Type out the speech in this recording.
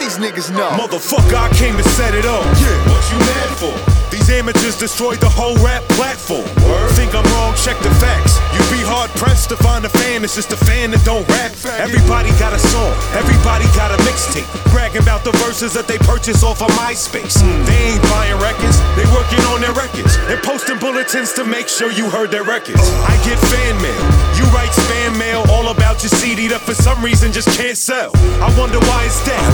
these niggas know. Motherfucker, I came to set it off. Yeah. What you mad for? These amateurs destroyed the whole rap platform. Word. Think I'm wrong? Check the facts. You'd be hard pressed to find a fan that's just a fan that don't rap. Everybody got a song, everybody got a mixtape, bragging about the verses that they purchase off of MySpace. They ain't buying records, they working on their records and posting bulletins to make sure you heard their records. I get fan mail, you write spam mail all about your CD that for some reason just can't sell. I wonder why it's that.